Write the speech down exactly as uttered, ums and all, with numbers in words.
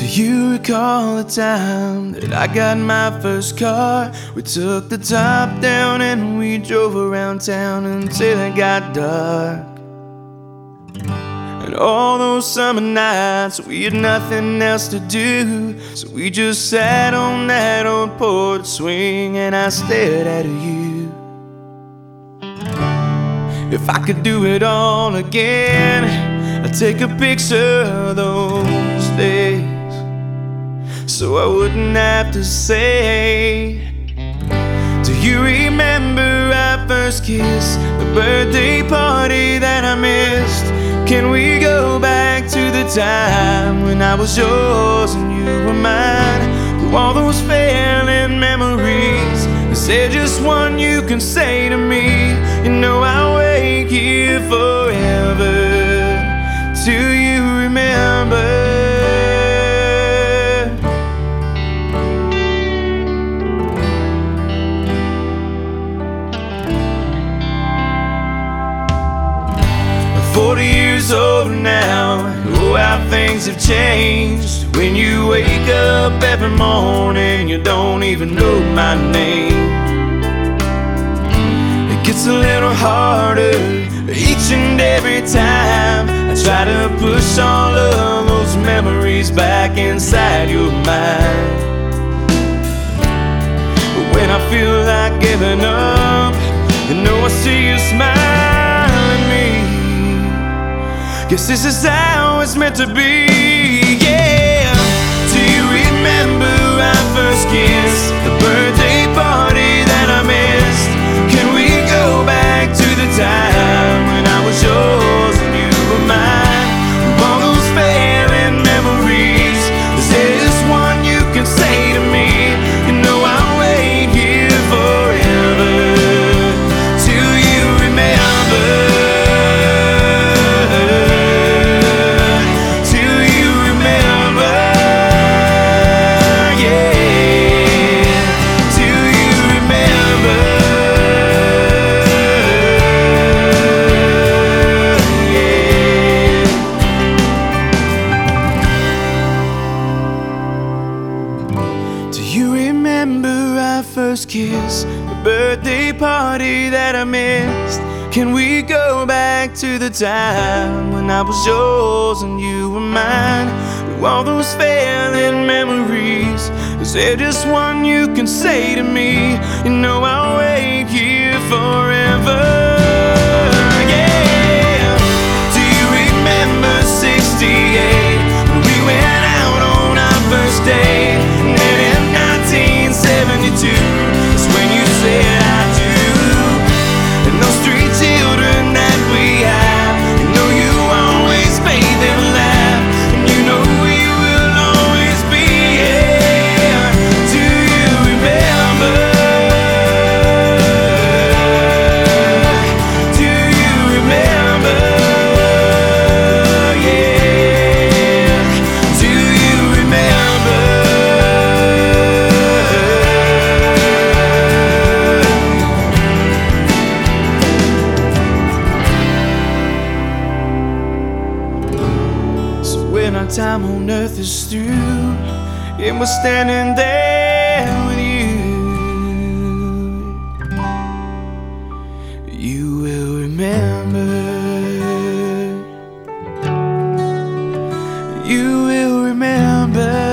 Do you recall the time that I got my first car? We took the top down and we drove around town until it got dark. And all those summer nights we had nothing else to do, so we just sat on that old porch swing and I stared at you. If I could do it all again, I'd take a picture of those days, so I wouldn't have to say, do you remember our first kiss, the birthday party that I missed? Can we go back to the time when I was yours and you were mine? Through all those failing memories, is there just one you can say to me? You know I'll wait here forever till you remember. Forty years old now, oh how things have changed. When you wake up every morning, you don't even know my name. It gets a little harder each and every time I try to push all of those memories back inside your mind. But when I feel like giving up, you know I see you smile at me. Guess this is how it's meant to be, yeah. Do you remember our first kiss, the birthday party that I missed? Can we go back to the time when I was yours and you were mine? Through all those failing memories, is there just one you can say to me? You know I'll wait here forever till you remember. First kiss, the birthday party that I missed. Can we go back to the time when I was yours and you were mine? Through all those failing memories, is there just one you can say to me? You know I'll wait here forever, yeah. Do you remember sixty-eight, when we went out on our first date? And then in nineteen seventy-two, that's when you said I do. And those three children that we have, you know you always made them laugh, and you know we will always be here. Do you remember? Do you remember? Yeah. Do you remember? When our time on earth is through and we're standing there with you, you will remember. You will remember.